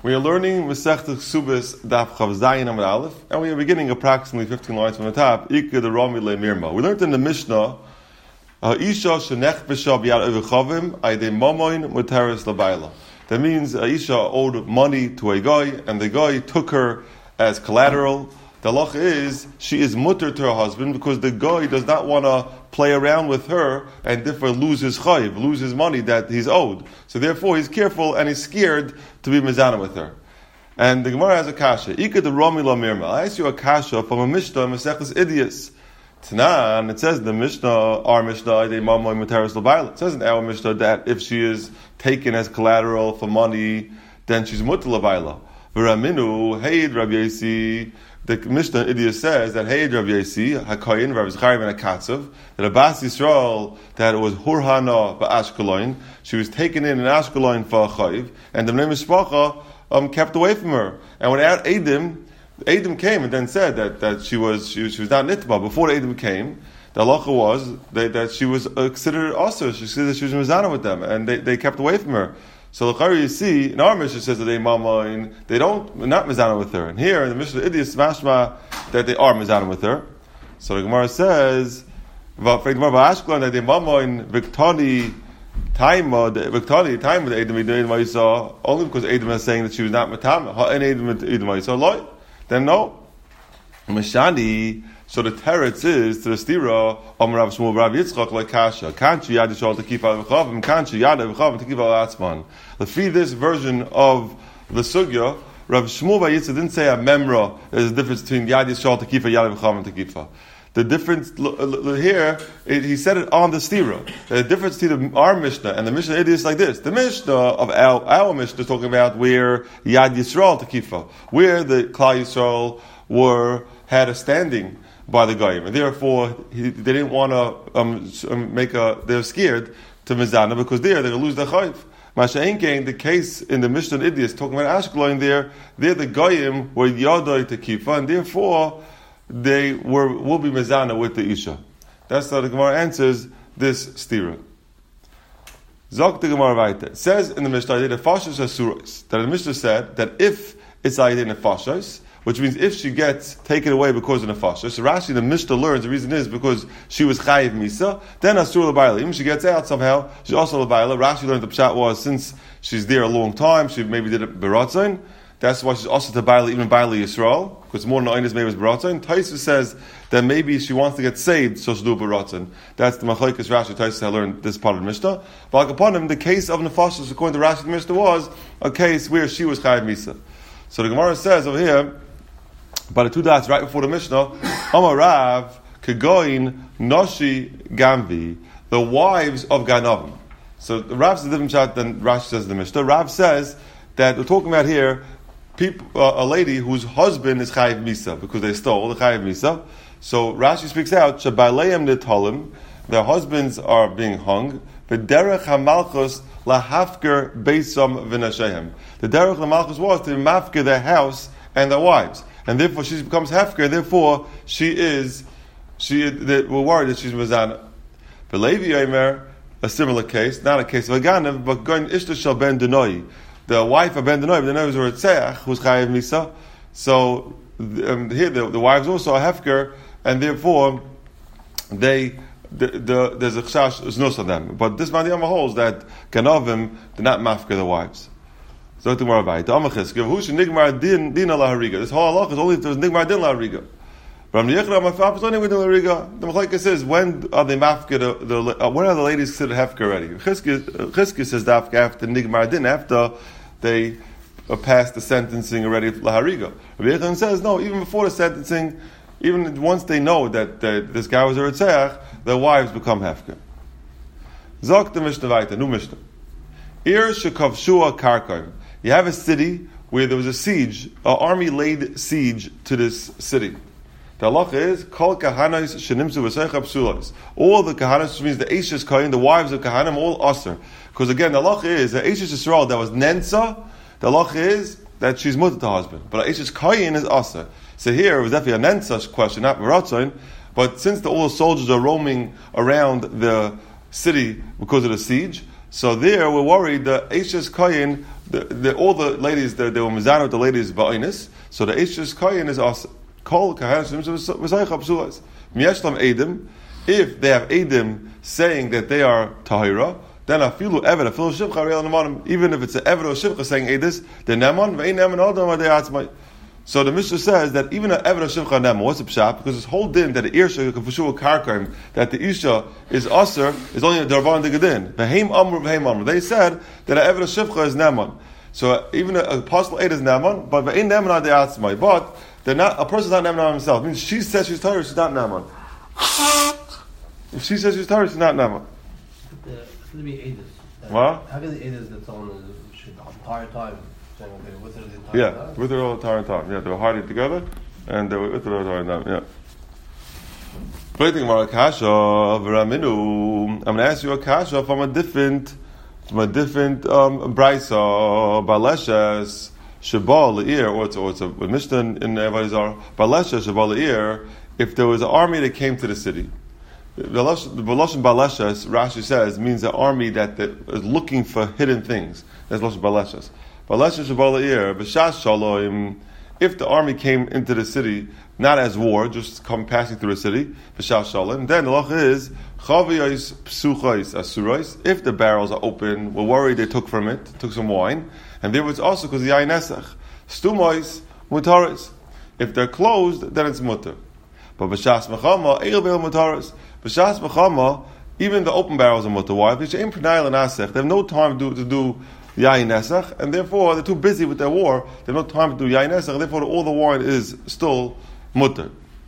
We are learning Masechta Ksubis Daf Chav Zayin Amud Aleph, and we are beginning approximately 15 lines from the top. Ika the Rami Le Mirma. We learned in the Mishnah, Isha Shenech B'Shab Yad Evechavim Aydei Mamoin Muteres Labayla. That means Isha owed money to a guy, and the guy took her as collateral. The halacha is she is mutter to her husband because the guy does not want to play around with her and therefore lose his chayiv, lose his money that he's owed. So therefore he's careful and he's scared to be mezana with her. And the Gemara has a kasha. Ika the Rami la Mirma. I ask you a kasha from a Mishnah, Masechtas Idias. Tanan, it says in the Mishnah, our Mishnah, they mamay materis l'bayla. It says in our Mishnah that if she is taken as collateral for money, then she's mutter l'bayla. V'raminu, heid Rabbi Yasi. The Mishnah Idias says that hey Rabbi Yasi, Hakayin, Rabbi Zechariah ben Akatzav, that Abbas Yisrael, that it was Hurhana ba'Ashkelon, she was taken in Ashkelon for a chayiv, and the Bnei Mishpacha kept away from her. And when Adam came and then said that she was not nitba. Before the Adam came, the halacha was that she was considered also. She said that she was mizana with them, and they kept away from her. So the Chari you see in our Mishnah says that they're not mizana with her, and here in the Mishnah Idias mashma that they are mizana with her. So the Gemara says that they mamain Viktani time the Adam saw only because Adam is saying that she was not matama. Then no, Mashani. So the teretz is to the stira Amar Rav Shmuel Rav Yitzchak like kasha. Kanchi yad yishol to keep al v'chavim. Kanchi yad v'chavim to keep al atzman. To feed this version of the sugya, Rav Shmuel Rav Yitzchak didn't say a memra. There's a difference between yad yishol to keep yad v'chavim to keep. The difference here, he said it on the stira. The difference between our Mishnah and the Mishnah is like this. The Mishnah of our Mishnah is talking about where Yad Yisrael to Kifa, where the Klal Yisrael had a standing by the Goyim, and therefore they didn't want to they're scared to Mizana because they're going to lose their Chayv. Masha'inkein, the case in the Mishnah Idias talking about Ashkelon, there the Goyim were Yadoi to Kifa, and therefore they will be mezana with the isha. That's how the Gemara answers this stira. Zok the Gemara weiter. Says in the Mishnah that fashos asuros. That the Mishnah said that if it's ayidei nefashos, which means if she gets taken away because of nefashos. So Rashi the Mishnah learns the reason is because she was chayiv misa. Then asur l'bayla. Even if she gets out somehow, she's also l'bayla. Rashi learned the pshat was since she's there a long time, she maybe did it beratzon. That's why she's also to Baila, even Baila Yisrael, because more than Einis maybe was Baratzon. Taisus says that maybe she wants to get saved, so she'll do Baratzon. That's the Machlekes Rashi. Taisus had learned this part of the Mishnah. But upon him, the case of Nefashos, according to Rashi, the Mishnah was a case where she was Chayav Misa. So the Gemara says over here, by the two dots right before the Mishnah, Amar Rav, Kegoin, Noshi, Gamvi, the wives of Ganavim. So the Rav says a different shot than Rashi says in the Mishnah. Rav says that we're talking about here a lady whose husband is chayiv misa because they stole the chayiv misa. So Rashi speaks out shabayleim nitalim, their husbands are being hung. V'derech hamalchus lahafker beisam v'nashehem. The derech hamalchus was to mafker their house and their wives, and therefore she becomes hafker. Therefore we're worried that she's mezana. But Levi Yomer, a similar case, not a case of a ganav, but going ishta shel ben denoi. The wife of Ben Denoy, Ben Denoy was a Ritzeach, who's Chayiv Misa. So here the wives also are Hefker, and therefore there's a Chashash Znus on them. But this Madiyama holds that Ganavim did not mafker the wives. So to Marabai, the Amachis, give Hush Nigmar Din Allah Hariga. This whole halach is only if there's Nigmar Din La Hariga. But the Machlekes says, when are they mafker when are the ladies considered hefker already? Chizkiah says that after Nigmar Din, after they passed the sentencing already lahariga. Rabbi Yechon says no, even before the sentencing, even once they know that this guy was a Ritzeach, their wives become hefker. Zok the Mishnah weiter, new Mishnah. Ir shekavshua karkaim. You have a city where there was a siege, an army laid siege to this city. The halacha is kol kahanos shenimsu v'seicha psulos. All the kahanos, which means the Eishes Kohen, the wives of kahanim, all aser. Because again, the halacha is the Eishes Yisrael that was nensa. The halacha is that she's mutter to husband, but Eishes Kohen is aser. So here it was definitely a nensa question, not beratzon. But since all the soldiers are roaming around the city because of the siege, so there we're worried the Eishes Kohen all the ladies, they were mizana with the ladies ba'onis. So the Eishes Koyin is also Kol Kahanim V'Zaycha Psulas. Mieshlam Edim, if they have Edim saying that they are Tahira, then Afilu Eved, Afilu Shivcha Real Nemanim, even if it's an Eved or Shivcha saying Edis, they're Neman, Ve'ein Neman Adam Atzmai. So the Mishnah says that even an Eved or Shivcha Neman, what's the Pshat? Because this whole din that the Irsha can for sure karkaim, that the Isha is Aser, is only a Darvan de Gedin. Ve'heim Amr. They said that an Eved or Shivcha is Neman. So even a apostle Ed is Neman, but Ve'ein Neman Adam Atzmai. But they're not, a person's not Neman on himself. It means she says she's Torah, she's not Neman. If she says she's Torah, she's not Neman. How could be Edis? What? How could the Edis that someone is the entire time saying okay, with her the entire time? Yeah, with her all the entire time. Yeah, they were hiding together, and they were with her all the entire time. Yeah. I'm going to ask you a kasha from a different brisa, baleshes. Shabal Le'ir, or it's a Mishnah in Evazar, Balesha Shabal Le'ir, if there was an army that came to the city. The Lashon Baleshas, Rashi says, means an army that is looking for hidden things. That's Lashon Baleshas. Balesha Shabal Le'ir, B'shas Shalom, if the army came into the city, not as war, just passing through the city, B'shas Shalom, then the Lach is, Chaviyos Psuchos Asuros, if the barrels are open, we're worried they took from it, took some wine, and there was also because the yain nesach, stumois mutaris. If they're closed, then it's mutar. But b'shas mechama eil beil mutaris. B'shas mechama, even the open barrels are mutar. Why? Because in pranay l'nasech, they have no time to do yain nesach, and therefore they're too busy with their war. They have no time to do yain nesach, and therefore all the wine is still mutar.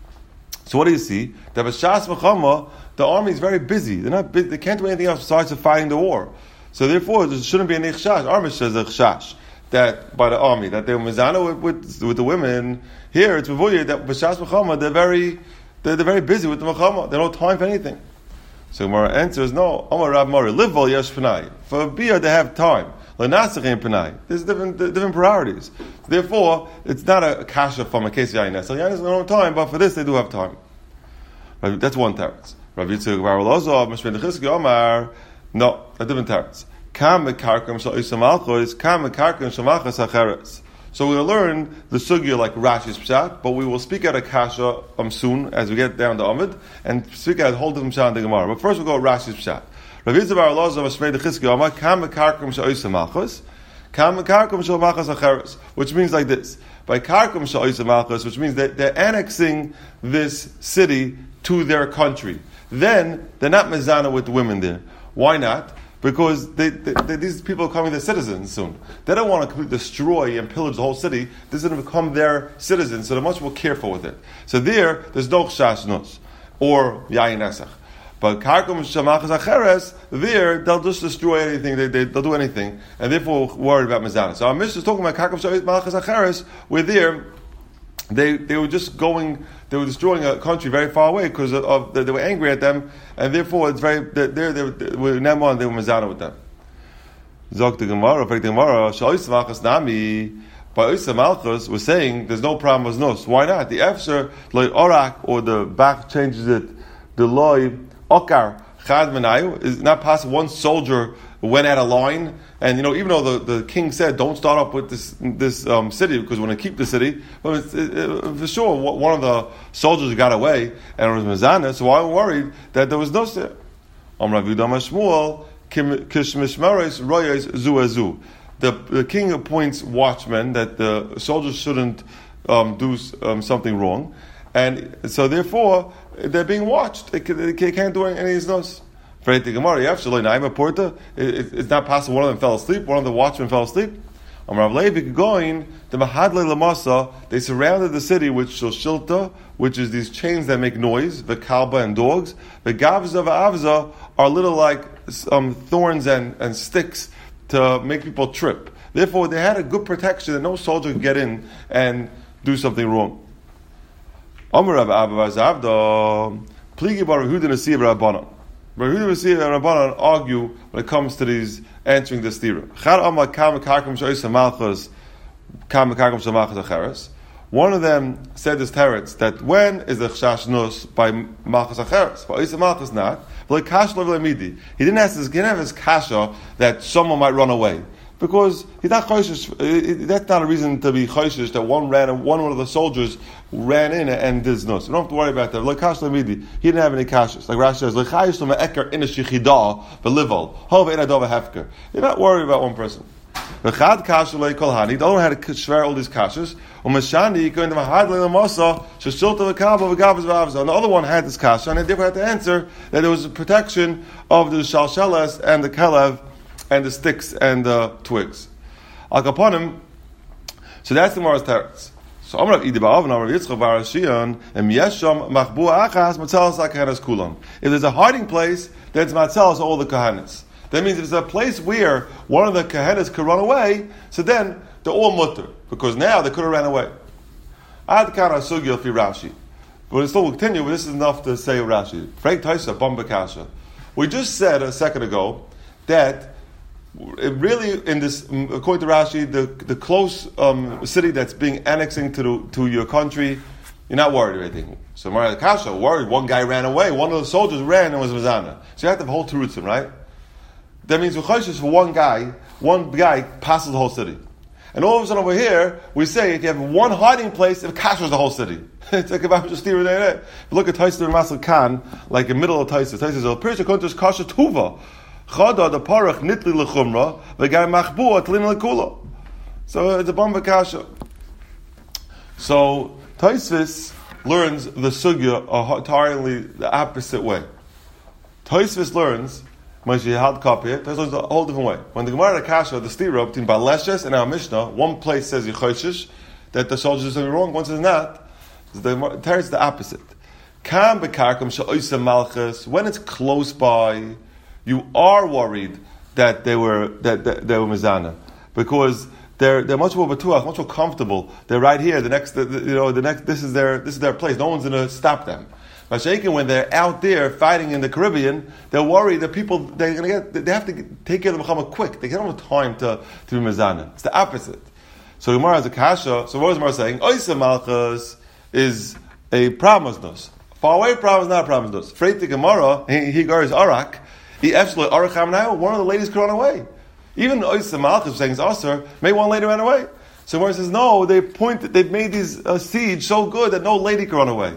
So what do you see? That b'shas mechama, the army is very busy. They can't do anything else besides fighting the war. So therefore, there shouldn't be an ichshash. Our Mishnah is a chshash that by the army that they were mizana with the women. Here it's mevuya that b'shas mechama they're very busy with the mechama. They don't have time for anything. So Gemara answers, no. Amar Rav Mari live yesh penai. For bia they have time. L'nasach penai. There's different priorities. Therefore, it's not a kasha from a case yain nesach. Yain nesach don't have time, but for this they do have time. That's one teretz. Rav Yitzchak Bar Elazar Mishmei Nechizki Omar. No, a different teretz. Kam mekarkem shel isa malchus, kam mekarkem shel malchus acheres. So we'll learn the sugya like Rashi's pshat, but we will speak at a kasha soon as we get down to Amid and speak at a whole different pshat in the Gemara. But first we'll go Rashi's pshat. Rav Yitzchak Bar Elazar Mishmei Nechizki Omar kam mekarkem shel isa malchus, kam mekarkem shel malchus acheres, which means like this. By karkem shel isa malchus, which means that they're annexing this city to their country. Then they're not mezana with the women there. Why not? Because these people are coming their citizens soon. They don't want to completely destroy and pillage the whole city. This is going to become their citizens, so they're much more careful with it. So there's no chshashnus or yayin nesach. But karkum shamachas acheres, they'll just destroy anything. They'll do anything, and therefore worried about mezana. So our Mishnah is talking about karkum shamachas acheres, where they were just going. They were destroying a country very far away because they were angry at them, and therefore it's very they were Neman, they were Mazana with them. Zok the Gemara, the Gemara, Shalois Malchus Nami, by Oisa Malchus was saying there's no problem with nos. Why not? The Efsher Loy Orak, or the back changes it, the Loy Okar Chad Menayu is not possible. One soldier went at a line, and even though the king said don't start up with this city because we want to keep the city, but for sure one of the soldiers got away and it was Mizana, so I was worried that there was no there. The king appoints watchmen that the soldiers shouldn't do something wrong, and so therefore they're being watched. They can't do any of these no's. It's not possible one of them fell asleep, one of the watchmen fell asleep. They surrounded the city with shilta, which is these chains that make noise, the kalba and dogs. The gavza v'avza are little like thorns and sticks to make people trip. Therefore, they had a good protection that no soldier could get in and do something wrong. Rav Huda and Rabbanan argue when it comes to these answering this theory. One of them said this teretz that when is the chshashnus by malchus acheres? By isa malchus not. He didn't have his kasha that someone might run away. Because he's not choishish. That's not a reason to be choishish that one of the soldiers ran in and did no. So you don't have to worry about that. Like Kash Lamidi, he didn't have any kashas. Like Rashi says, "Lechayish lema eker in a shichida v'lival hov ein adova hefker." You're not worried about one person. V'chad kasha lei kol hani. The other one had to swear all these kashas. Umeshani going to mahad le'lamasa sheshilta v'kabel v'gavos v'avos. And the other one had this kasha, and they therefore had to answer that there was a protection of the shalshelas and the kelev and the sticks and the twigs. Al kaponim. So that's the Gemara's teretz. So Amar Idi Ba'av and Amar Yitzchak Bar Shion and Yesham Machbua Achas Matzalas HaKahanas Kulam. If there's a hiding place, then it's Matzalas all the Kahanas. That means if there's a place where one of the Kahanas could run away, so then they're all mutter, because now they could have ran away. Ad Kana Sugil Fi Rashi. But it still will continue, but this is enough to say Rashi. Frank Taisa Bomba Kasha. We just said a second ago that it really, in this, according to Rashi, the close city that's being annexing to your country, you're not worried or anything. So Maria Kasha worried. One guy ran away. One of the soldiers ran and was Mazana. So you have to have a whole terutzim, right? That means for one guy passes the whole city. And all of a sudden over here, we say if you have one hiding place, it kashers the whole city. It's like if I was just steering there. If you look at Taisa and Masal Khan, like in the middle of Taisa says, "El Pirsha Kontus Kasha Tuva." Chada the parach nitli lechumra v'gai machbua tlin lekula. So it's a bomba kasha. So Taisvis learns the sugya entirely the opposite way. Taisvis learns Moshe had copy it. Taisvis learns a whole different way. When the Gemara kasha the stira between Baleshes and our Mishnah, one place says yichoshish that the soldiers are something wrong, one says not. The Teretz is the opposite. Kam bekarkum she'oisa malchus when it's close by. You are worried that they were mizana because they're much more batuach, much more comfortable. They're right here. The next. This is their place. No one's going to stop them. But when they're out there fighting in the Caribbean, they're worried that people they're going to get. They have to take care of the Muhammad quick. They don't have time to be mizana. It's the opposite. So Gemara has a kasha. So what is Gemara saying? Oisa malchus is a promisnus. Far away problem is not a promisnus. Freit the Gemara he goes arak. One of the ladies could run away. Even Oisa Malchus saying it's Asr, maybe one lady ran away. So Gemara says, no, they've made these siege so good that no lady could run away.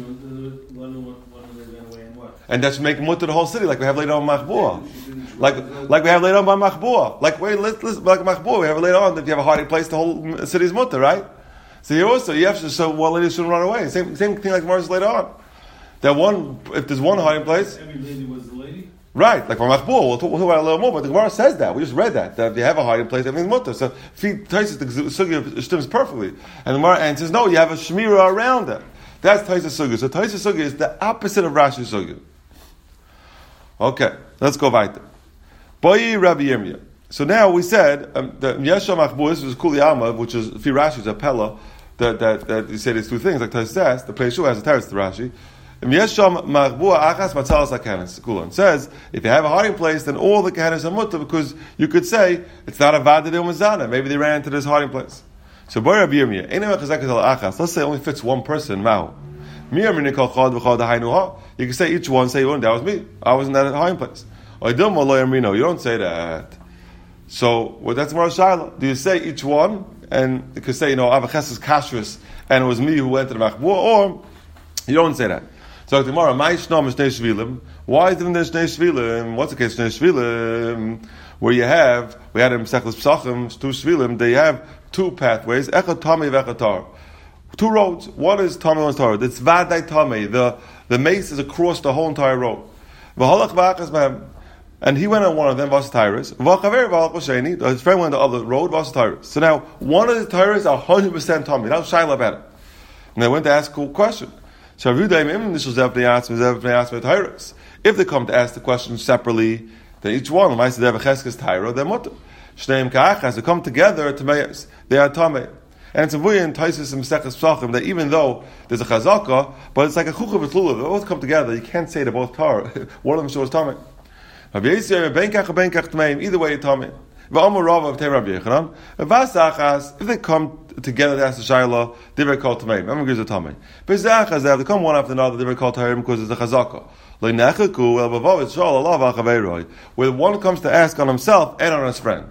And that's making mutter the whole city, like we have later on Machbua. Like we have later on by Machbua. Like Machbua, we have later on that if you have a hiding place, the whole city is mutter, right? So here also, you have to show one lady shouldn't run away. Same thing like Gemara says later on. If there's one hiding place. Every lady was the lady? Right, like for Machbul, we'll talk about it a little more, but the Gemara says that. We just read that if you have a hiding place, everything's mutter. So if he Taisus the Sugya stems perfectly. And the Gemara says, no, you have a Shemira around that. That's Taisus Sugya. So Taisus Sugya is the opposite of Rashi Sugya. Okay, let's go weiter. Boyi Rabbi Yirmiyah. So now we said that Yesha Machbul, this was Kuli Alma, which is Fi Rashi's Apella, that you say these two things, like Taisus says, the Peshu has a teretz to Rashi. It says, if you have a hiding place, then all the kahanas are mutter, because you could say, it's not a vada de umazana. Maybe they ran into this hiding place. So, let's say it only fits one person, you can say each one, say, that was me. I was in that hiding place. You don't say that. So, that's more Shaila. Do you say each one, and you could say, Avaches is kashrus, and it was me who went to the machbua, or you don't say that. So tomorrow, why is there Shnei Shvilim? What's the case of Shnei Shvilim? Where we had in Mesechus Pesachim, two Shvilim, they have two pathways, Echad Tamei v'Echad Tar. Two roads. One is Tamei, one is Tar. It's Vadai Tamei. The mace is across the whole entire road. And he went on one of them, Vas Tyrus. His friend went on the other road, Vas Tyrus. So now, one of the Tyrus are 100% Tamei. Now Shaila about it. And they went to ask a cool question. So if they come to ask the question separately, then each one, they're mutter. They come together to meyes. They are tamei. And it's a vuya in Taisus and Mesechus Pesachim that even though there's a chazaka, but it's like a chucha v'tlula. They both come together. You can't say they're both tar. One of them shows tamei. Either way, tamei. If they come together to ask the shayla, they will call tamei. Remember, gives a tamei. But they come one after another, they will call tamei because it's a chazaka. Where one comes to ask on himself and on his friend.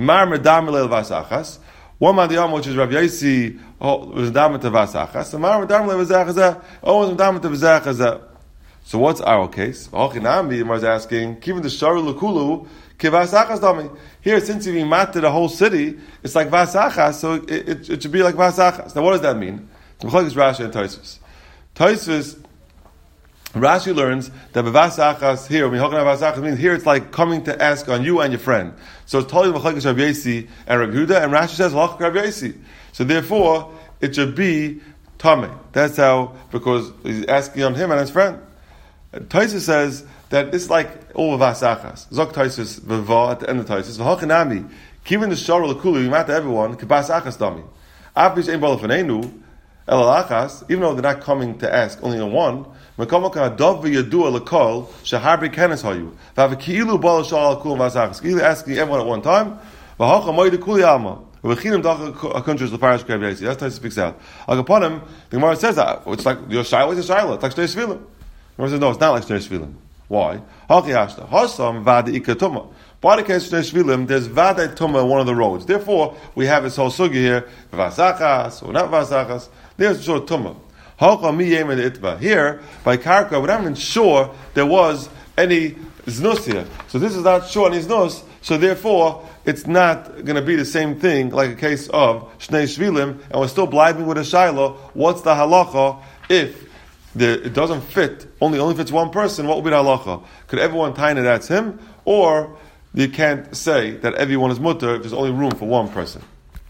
Mar medam leil vasachas. One man the Yom, which is Rav Yosi, was medam to vasachas. And Mar medam leil vasachas. Was medam to vasachas. So what's our case? Hochinami was asking, given the sharu lekulu, kivasachas dami. Here, since you've matter the whole city, it's like vasachas, so it should be like vasachas. Now, what does that mean? It's Rashi and Tosfos. Tosfos, Rashi learns that vasachas here, when vasachas means here, it's like coming to ask on you and your friend. So it's totally machlokes Rav Yosi and Rav Yehuda, and Rashi says Rav Yosi. So therefore, it should be tamei. That's how, because he's asking on him and his friend. Tosfos says that it's like all of vasachas. Zok Tosfos v'va at the end of Tosfos. V'hochinami, given the shara l'kulu, you matter everyone, k'basachas dami. Afish ein bala fenenu, elalachas, even though they're not coming to ask only on one, mekamaka dov v'yadua l'kol, shaharbi kenes hayu. V'aviki'ilu bala shara l'kulu vasachas. Either asking everyone at one time, v'hocha moide kuli alma. V'chinim dacha kuntrus l'parash Rav Yosi. That's Tosfos speaks out. Agaponim, the Gemara says that, it's like, your shiloh is a shiloh, it's like shtei shvilim. The Gemara says, no, it's not like shtei shvilim. Why? Haki hashta. Hasam vada ikatuma. By the case of shtei shvilim, there's vada tuma on one of the roads. Therefore, we have this whole sugi here, vasachas, or not vasachas. There's short tuma. Haka mi yem itba. Here, by karka, we're not even sure there was any znus here. So this is not sure any znus, so therefore, it's not going to be the same thing like a case of shnei shvilim, and we're still blibing with a shiloh. What's the halacha if it doesn't fit, only fits one person? What would be the halacha? Could everyone tie it that's him? Or you can't say that everyone is mutter if there's only room for one person.